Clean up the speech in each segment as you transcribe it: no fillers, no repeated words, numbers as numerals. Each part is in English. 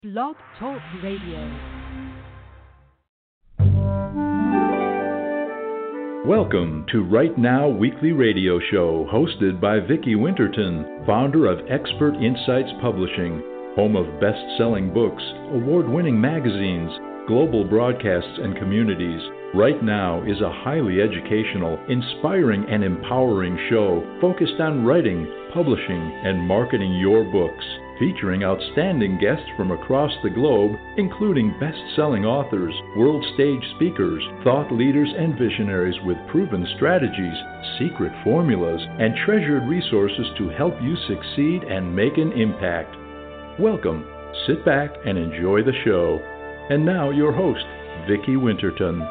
Blog Talk Radio. Welcome to Right Now Weekly Radio Show, hosted by Vicki Winterton, founder of Expert Insights Publishing, home of best-selling books, award-winning magazines, global broadcasts, and communities. Right Now is a highly educational, inspiring, and empowering show focused on writing, publishing, and marketing your books, featuring outstanding guests from across the globe, including best-selling authors, world stage speakers, thought leaders, and visionaries with proven strategies, secret formulas, and treasured resources to help you succeed and make an impact. Welcome, sit back, and enjoy the show. And now your host, Vicki Winterton.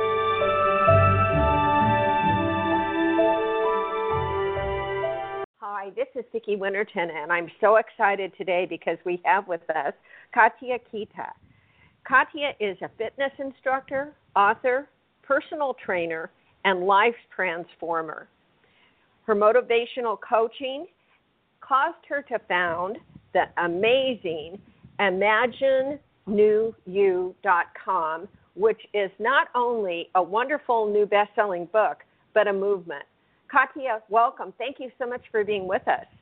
Hi, this is Vicki Winterton, and I'm so excited today because we have with us Katya Kita. Katya is a fitness instructor, author, personal trainer, and life transformer. Her motivational coaching caused her to found the amazing ImagineNewYou.com, which is not only a wonderful new best-selling book, but a movement. Katya, welcome. Thank you so much for being with us.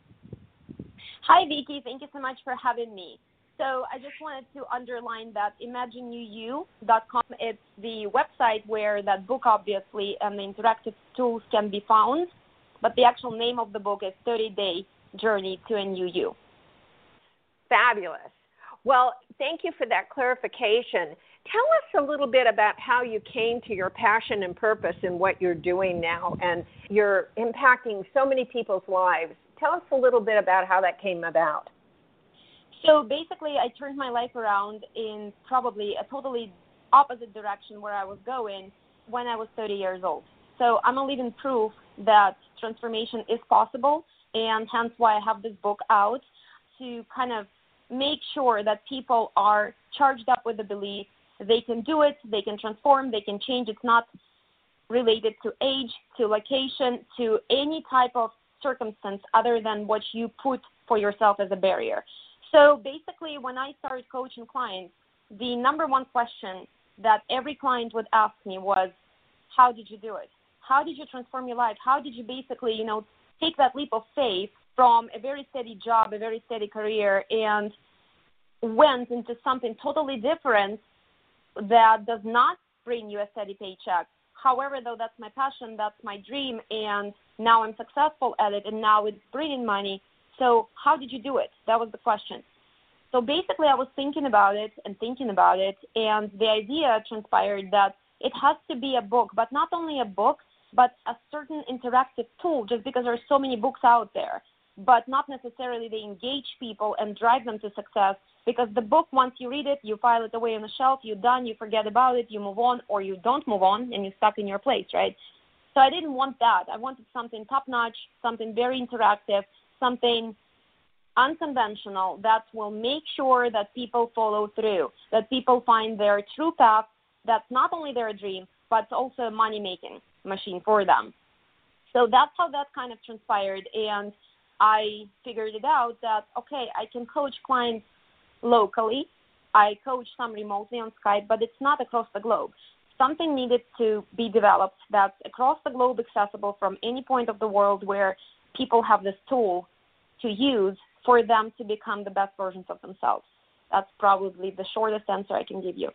Hi, Vicki. Thank you so much for having me. So I just wanted to underline that ImagineNewYou.com, it's the website where that book, obviously, and the interactive tools can be found. But the actual name of the book is 30-Day Journey to a New You. Fabulous. Well, thank you for that clarification. Tell us a little bit about how you came to your passion and purpose in what you're doing now, and you're impacting so many people's lives. Tell us a little bit about how that came about. So basically, I turned my life around in probably a totally opposite direction where I was going when I was 30 years old. So I'm a living proof that transformation is possible, and hence why I have this book out to kind of make sure that people are charged up with the belief they can do it, they can transform, they can change. It's not related to age, to location, to any type of circumstance other than what you put for yourself as a barrier. So basically, when I started coaching clients, the number one question that every client would ask me was, how did you do it? How did you transform your life? How did you basically, take that leap of faith from a very steady job, a very steady career, and went into something totally different that does not bring you a steady paycheck. However, though, that's my passion, that's my dream, and now I'm successful at it, and now it's bringing money. So how did you do it? That was the question. So basically, I was thinking about it, and the idea transpired that it has to be a book, but not only a book, but a certain interactive tool, just because there are so many books out there, but not necessarily they engage people and drive them to success, because the book, once you read it, you file it away on the shelf, you're done, you forget about it, you move on, or you don't move on, and you're stuck in your place, right? So I didn't want that. I wanted something top-notch, something very interactive, something unconventional that will make sure that people follow through, that people find their true path, that's not only their dream, but also a money-making machine for them. So that's how that kind of transpired, and I figured it out that, okay, I can coach clients locally. I coach some remotely on Skype, but it's not across the globe. Something needed to be developed that's across the globe, accessible from any point of the world where people have this tool to use for them to become the best versions of themselves. That's probably the shortest answer I can give you.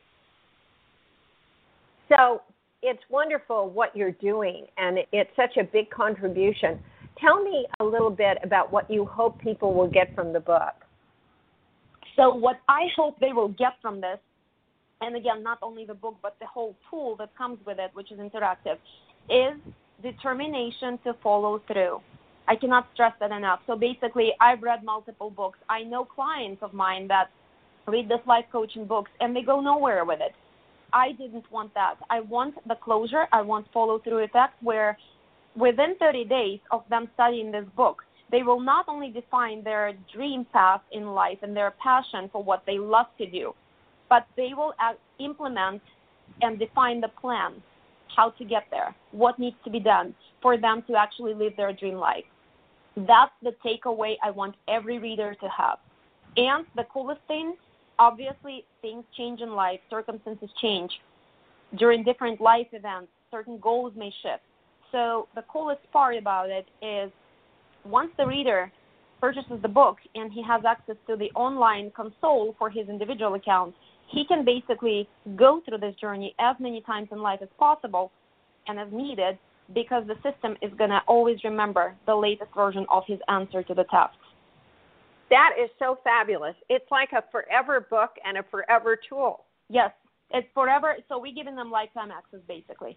So it's wonderful what you're doing, and it's such a big contribution. Tell me a little bit about what you hope people will get from the book. So what I hope they will get from this, and again, not only the book, but the whole tool that comes with it, which is interactive, is determination to follow through. I cannot stress that enough. So basically, I've read multiple books. I know clients of mine that read this life coaching books, and they go nowhere with it. I didn't want that. I want the closure. I want follow-through effect where within 30 days of them studying this book, they will not only define their dream path in life and their passion for what they love to do, but they will implement and define the plan, how to get there, what needs to be done for them to actually live their dream life. That's the takeaway I want every reader to have. And the coolest thing obviously things change in life, circumstances change. During different life events, certain goals may shift. So the coolest part about it is once the reader purchases the book and he has access to the online console for his individual account, he can basically go through this journey as many times in life as possible and as needed, because the system is going to always remember the latest version of his answer to the tasks. That is so fabulous. It's like a forever book and a forever tool. Yes, it's forever. So we're giving them lifetime access, basically.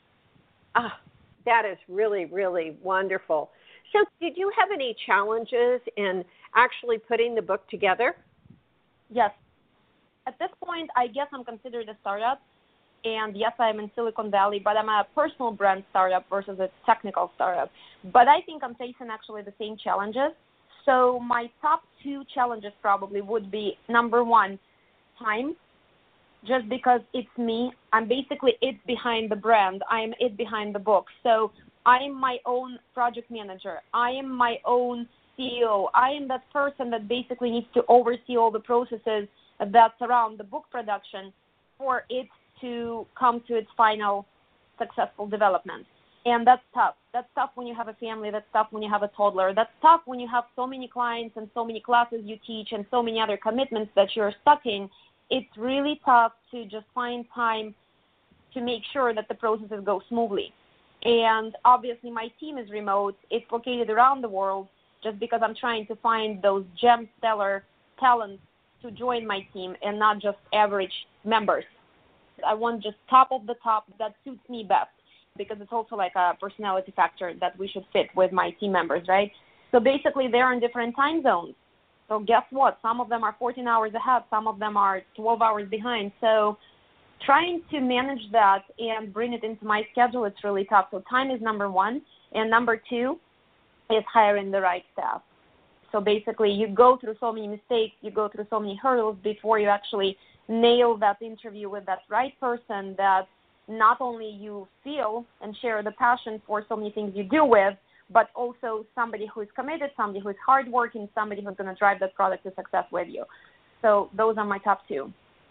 That is really, really wonderful. So did you have any challenges in actually putting the book together? Yes. At this point, I guess I'm considered a startup. And yes, I'm in Silicon Valley, but I'm a personal brand startup versus a technical startup. But I think I'm facing actually the same challenges. So my top two challenges probably would be, number one, time. Just because it's me, I'm basically it behind the brand. I'm it behind the book. So I am my own project manager. I am my own CEO. I am that person that basically needs to oversee all the processes that surround the book production for it to come to its final successful development. And that's tough. That's tough when you have a family. That's tough when you have a toddler. That's tough when you have so many clients and so many classes you teach and so many other commitments that you're stuck in. It's really tough to just find time to make sure that the processes go smoothly. And obviously my team is remote. It's located around the world just because I'm trying to find those gem stellar talents to join my team and not just average members. I want just top of the top that suits me best, because it's also like a personality factor that we should fit with my team members, right? So basically they're in different time zones. So guess what? Some of them are 14 hours ahead. Some of them are 12 hours behind. So trying to manage that and bring it into my schedule, it's really tough. So time is number one. And number two is hiring the right staff. So basically you go through so many mistakes, you go through so many hurdles before you actually nail that interview with that right person that not only you feel and share the passion for so many things you do with, but also somebody who is committed, somebody who is hardworking, somebody who's going to drive that product to success with you. So those are my top two.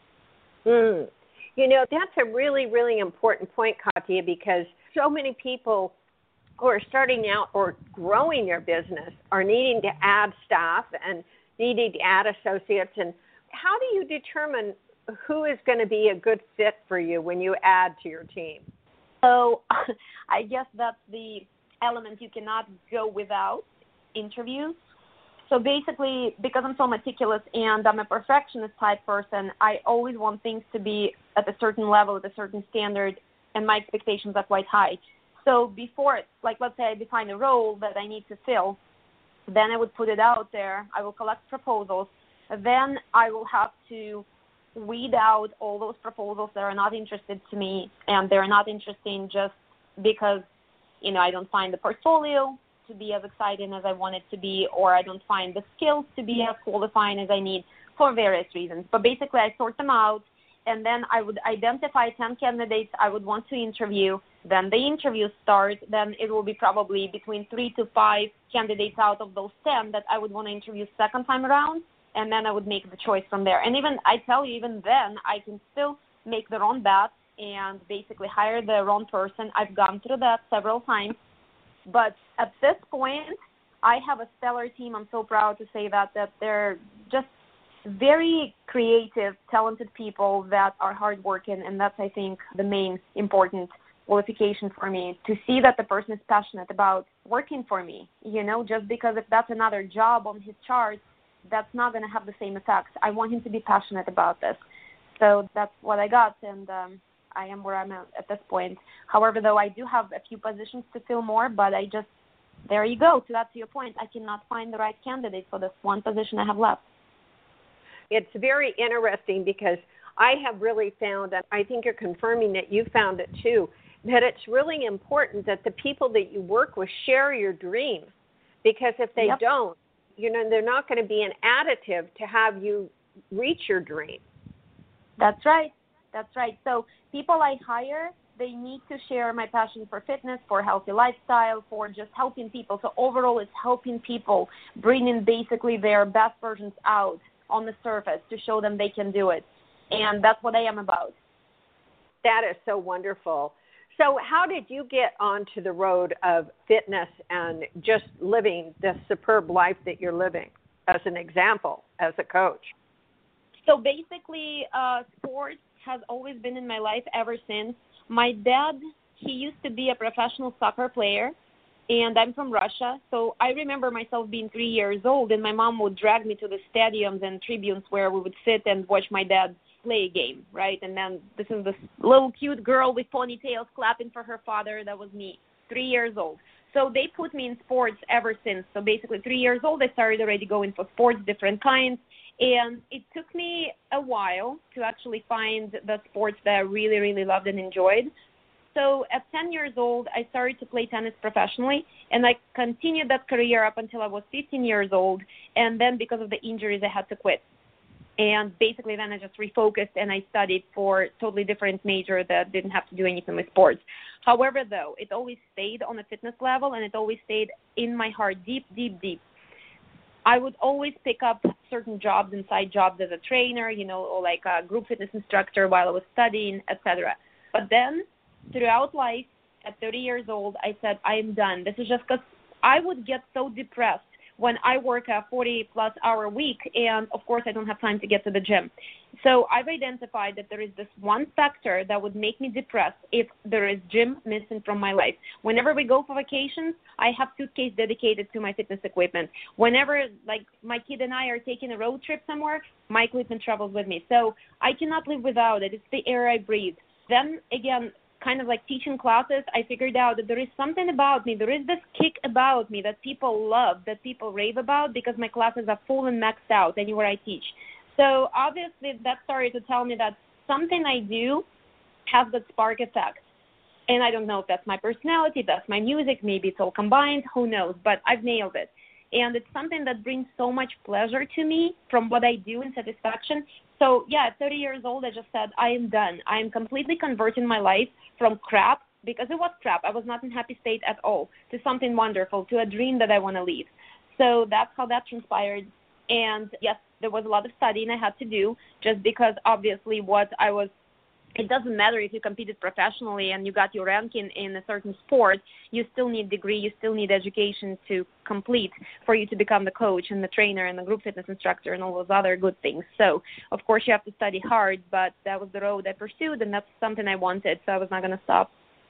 You know, that's a really, really important point, Katya, because so many people who are starting out or growing their business are needing to add staff and needing to add associates. And how do you determine who is going to be a good fit for you when you add to your team? So I guess that's the element you cannot go without: interviews. So basically, because I'm so meticulous and I'm a perfectionist type person, I always want things to be at a certain level, at a certain standard, and my expectations are quite high. So before, like let's say I define a role that I need to fill, then I would put it out there. I will collect proposals. Then I will have to weed out all those proposals that are not interested to me, and they're not interesting just because, you know, I don't find the portfolio to be as exciting as I want it to be, or I don't find the skills to be as qualifying as I need for various reasons. But basically I sort them out, and then I would identify 10 candidates I would want to interview. Then the interviews start. Then it will be probably between 3 to 5 candidates out of those 10 that I would want to interview second time around, and then I would make the choice from there. And even, I tell you, even then, I can still make the wrong bet and basically hire the wrong person. I've gone through that several times. But at this point, I have a stellar team. I'm so proud to say that they're just very creative, talented people that are hardworking, and that's, I think, the main important qualification for me, to see that the person is passionate about working for me. You know, just because if that's another job on his chart, that's not going to have the same effect. I want him to be passionate about this. So that's what I got, and I am where I'm at this point. However, though, I do have a few positions to fill more, but there you go. So that's your point. I cannot find the right candidate for this one position I have left. It's very interesting because I have really found, and I think you're confirming that you found it too, that it's really important that the people that you work with share your dream. Because if they don't, you know, they're not going to be an additive to have you reach your dream. That's right. That's right. So people I hire, they need to share my passion for fitness, for healthy lifestyle, for just helping people. So overall, it's helping people, bringing basically their best versions out on the surface to show them they can do it. And that's what I am about. That is so wonderful. So how did you get onto the road of fitness and just living this superb life that you're living as an example, as a coach? So basically, sports has always been in my life ever since. My dad, he used to be a professional soccer player, and I'm from Russia. So I remember myself being 3 years old, and my mom would drag me to the stadiums and tribunes where we would sit and watch my dad play a game, right? And then this is this little cute girl with ponytails clapping for her father. That was me, 3 years old. So they put me in sports ever since. So basically 3 years old, I started already going for sports, different kinds. And it took me a while to actually find the sports that I really, really loved and enjoyed. So at 10 years old, I started to play tennis professionally, and I continued that career up until I was 15 years old. And then because of the injuries, I had to quit. And basically then I just refocused and I studied for a totally different major that didn't have to do anything with sports. However, though, it always stayed on a fitness level, and it always stayed in my heart, deep, deep, deep. I would always pick up certain jobs and side jobs as a trainer, or like a group fitness instructor while I was studying, etc. But then throughout life, at 30 years old, I said, I am done. This is just because I would get so depressed when I work a 40-plus hour week, and, of course, I don't have time to get to the gym. So I've identified that there is this one factor that would make me depressed if there is gym missing from my life. Whenever we go for vacations, I have suitcase dedicated to my fitness equipment. Whenever, like, my kid and I are taking a road trip somewhere, my equipment travels with me. So I cannot live without it. It's the air I breathe. Then, again, kind of like teaching classes, I figured out that there is something about me, there is this kick about me that people love, that people rave about, because my classes are full and maxed out anywhere I teach. So obviously that started to tell me that something I do has that spark effect. And I don't know if that's my personality, if that's my music, maybe it's all combined, who knows, but I've nailed it. And it's something that brings so much pleasure to me from what I do and satisfaction. So, yeah, at 30 years old, I just said, I am done. I am completely converting my life from crap, because it was crap. I was not in happy state at all, to something wonderful, to a dream that I want to live. So that's how that transpired. And, yes, there was a lot of studying I had to do, just because obviously it doesn't matter if you competed professionally and you got your ranking in a certain sport, you still need degree, you still need education to complete for you to become the coach and the trainer and the group fitness instructor and all those other good things. So, of course, you have to study hard, but that was the road I pursued, and that's something I wanted, so I was not going to stop.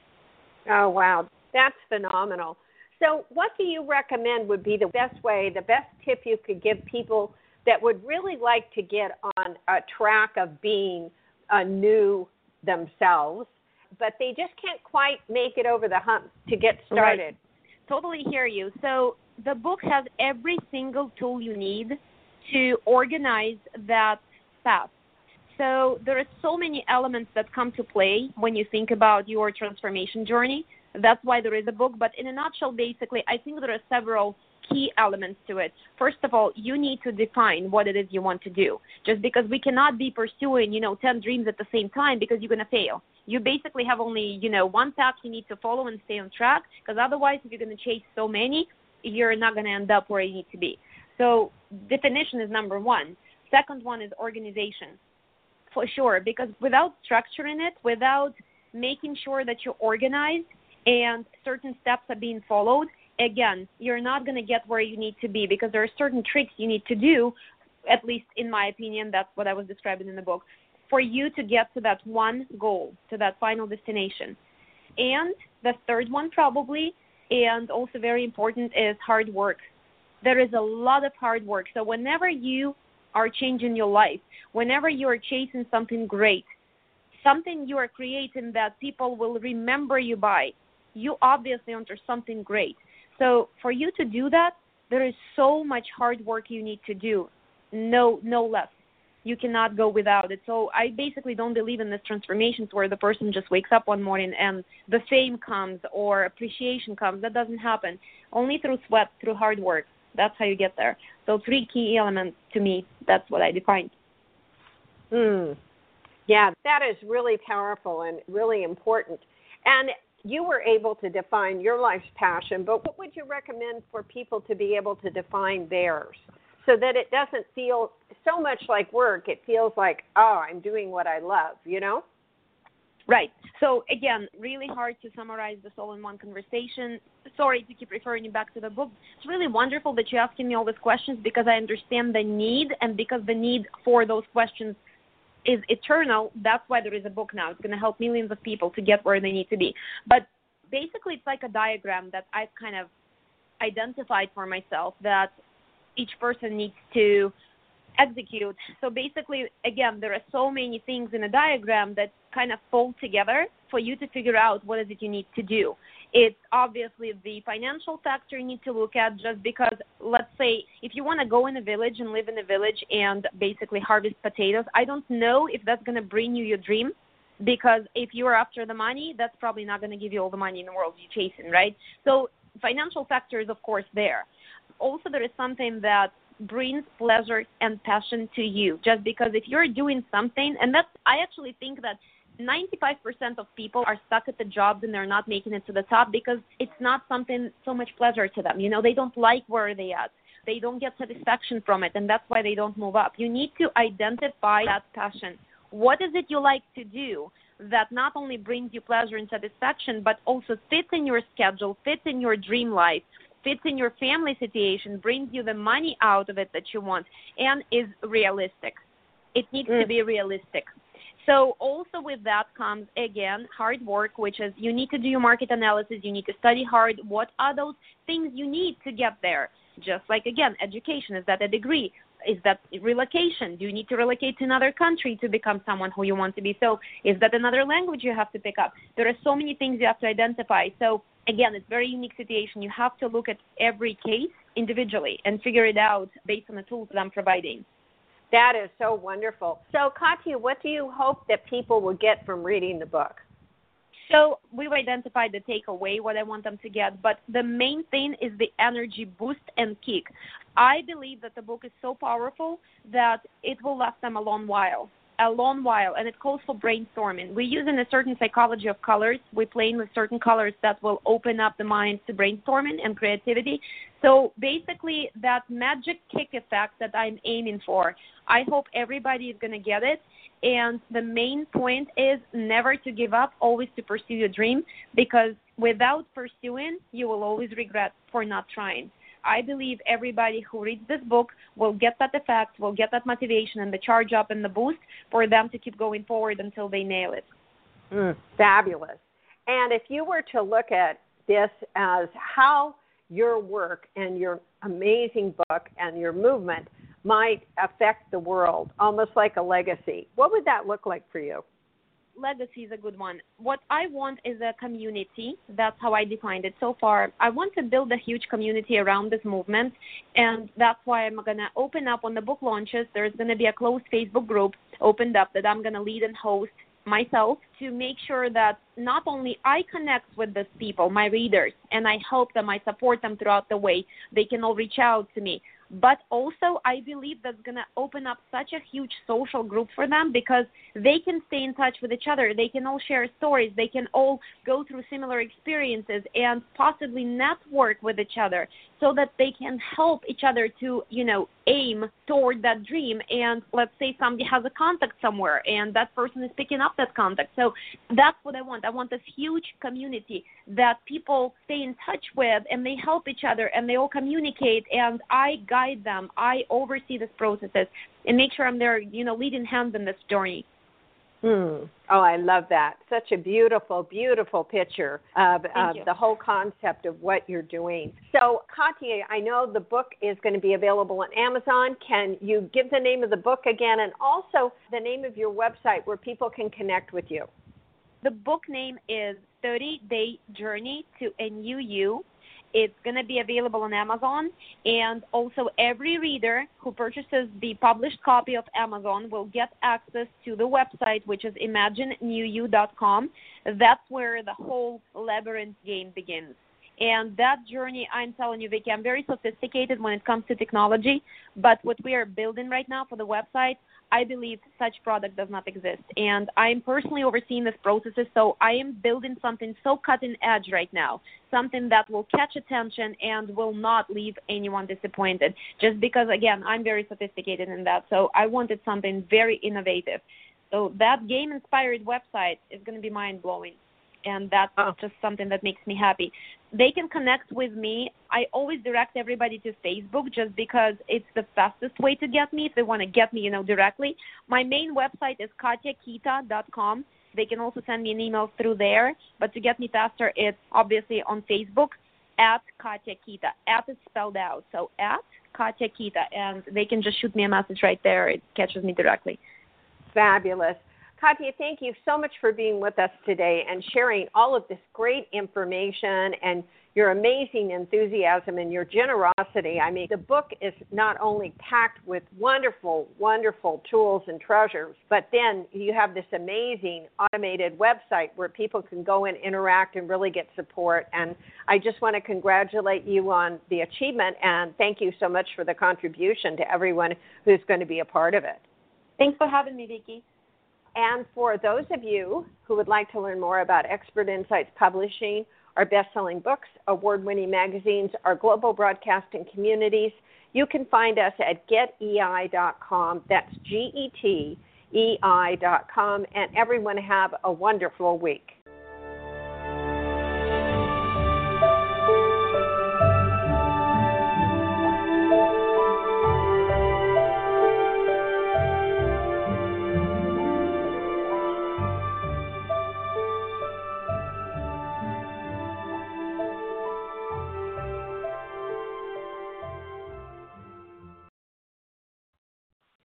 Oh, wow. That's phenomenal. So what do you recommend would be the best tip you could give people that would really like to get on a track of being a new themselves, but they just can't quite make it over the hump to get started? Right. Totally hear you. So the book has every single tool you need to organize that path. So there are so many elements that come to play when you think about your transformation journey. That's why there is a book. But in a nutshell, basically, I think there are several key elements to it. First of all, you need to define what it is you want to do. Just because we cannot be pursuing, 10 dreams at the same time, because you're going to fail. You basically have only, one path you need to follow and stay on track, because otherwise, if you're going to chase so many, you're not going to end up where you need to be. So definition is number one. Second one is organization, for sure, because without structuring it, without making sure that you're organized and certain steps are being followed, again, you're not going to get where you need to be, because there are certain tricks you need to do, at least in my opinion, that's what I was describing in the book, for you to get to that one goal, to that final destination. And the third one probably, and also very important, is hard work. There is a lot of hard work. So whenever you are changing your life, whenever you are chasing something great, something you are creating that people will remember you by, you obviously enter something great. So for you to do that, there is so much hard work you need to do, no less. You cannot go without it. So I basically don't believe in this transformations where the person just wakes up one morning and the fame comes or appreciation comes. That doesn't happen. Only through sweat, through hard work. That's how you get there. So 3 key elements to me, that's what I defined. Yeah, that is really powerful and really important. And you were able to define your life's passion, but what would you recommend for people to be able to define theirs? so that it doesn't feel so much like work. It feels like, oh, I'm doing what I love, you know? Right. So again, really hard to summarize this all in one conversation. Sorry to keep referring you back to the book. It's really wonderful that you're asking me all these questions because I understand the need, and because the need for those questions is eternal. That's why there is a book now. It's going to help millions of people to get where they need to be. But basically, it's like a diagram that I've kind of identified for myself that each person needs to execute. So basically, again, there are so many things in a diagram that kind of fold together for you to figure out what is it you need to do. It's obviously the financial factor you need to look at, just because, let's say, if you want to go in a village and live in a village and basically harvest potatoes, I don't know if that's going to bring you your dream, because if you're after the money, that's probably not going to give you all the money in the world you're chasing, right? So financial factor is, of course, there. Also, there is something that brings pleasure and passion to you, just because if you're doing something, and that's, I actually think that 95% of people are stuck at the jobs and they're not making it to the top because it's not something so much pleasure to them. You know, they don't like where they're at. They don't get satisfaction from it, and that's why they don't move up. You need to identify that passion. What is it you like to do that not only brings you pleasure and satisfaction, but also fits in your schedule, fits in your dream life, fits in your family situation, brings you the money out of it that you want, and is realistic. It needs to be realistic. So also with that comes, again, hard work, which is you need to do your market analysis. You need to study hard. What are those things you need to get there? Just like, again, education. Is that a degree? Is that relocation? Do you need to relocate to another country to become someone who you want to be? So is that another language you have to pick up? There are so many things you have to identify. So, again, it's a very unique situation. You have to look at every case individually and figure it out based on the tools that I'm providing. That is so wonderful. So, Katya, what do you hope that people will get from reading the book? So we've identified the takeaway, what I want them to get, but the main thing is the energy boost and kick. I believe that the book is so powerful that it will last them a long while, and it calls for brainstorming. We're using a certain psychology of colors. We're playing with certain colors that will open up the mind to brainstorming and creativity. So basically, that magic kick effect that I'm aiming for, I hope everybody is going to get it. And the main point is never to give up, always to pursue your dream, because without pursuing, you will always regret for not trying. I believe everybody who reads this book will get that effect, will get that motivation and the charge up and the boost for them to keep going forward until they nail it. Fabulous. And if you were to look at this as how your work and your amazing book and your movement might affect the world, almost like a legacy, what would that look like for you? Legacy is a good one. What I want is a community. That's how I defined it so far. I want to build a huge community around this movement, and that's why I'm going to open up when the book launches. There's going to be a closed Facebook group opened up that I'm going to lead and host myself to make sure that not only I connect with these people, my readers, and I help them, I support them throughout the way. They can all reach out to me. But also, I believe that's going to open up such a huge social group for them because they can stay in touch with each other. They can all share stories. They can all go through similar experiences and possibly network with each other so that they can help each other to, aim toward that dream. And let's say somebody has a contact somewhere and that person is picking up that contact. So that's what I want. I want this huge community that people stay in touch with and they help each other and they all communicate, and I guide them. I oversee these processes and make sure I'm there, leading hands in this journey. Oh, I love that. Such a beautiful, beautiful picture of the whole concept of what you're doing. So, Katya, I know the book is going to be available on Amazon. Can you give the name of the book again and also the name of your website where people can connect with you? The book name is 30-Day Journey to a New You. It's going to be available on Amazon, and also every reader who purchases the published copy of Amazon will get access to the website, which is imaginenewYou.com. That's where the whole labyrinth game begins. And that journey, I'm telling you, Vicki, I'm very sophisticated when it comes to technology, but what we are building right now for the website, I believe such product does not exist. And I'm personally overseeing this process, so I am building something so cutting edge right now, something that will catch attention and will not leave anyone disappointed, just because, again, I'm very sophisticated in that. So I wanted something very innovative. So that game-inspired website is going to be mind-blowing, and that's just something that makes me happy. They can connect with me. I always direct everybody to Facebook just because it's the fastest way to get me if they want to get me, directly. My main website is KatyaKita.com. They can also send me an email through there. But to get me faster, it's obviously on Facebook at Katya Kita. At is spelled out, so at Katya Kita. And they can just shoot me a message right there. It catches me directly. Fabulous. Katya, thank you so much for being with us today and sharing all of this great information and your amazing enthusiasm and your generosity. I mean, the book is not only packed with wonderful, wonderful tools and treasures, but then you have this amazing automated website where people can go and interact and really get support. And I just want to congratulate you on the achievement, and thank you so much for the contribution to everyone who's going to be a part of it. Thanks for having me, Vicki. And for those of you who would like to learn more about Expert Insights Publishing, our best-selling books, award-winning magazines, our global broadcasting communities, you can find us at getei.com. That's GETEI.com. And everyone have a wonderful week.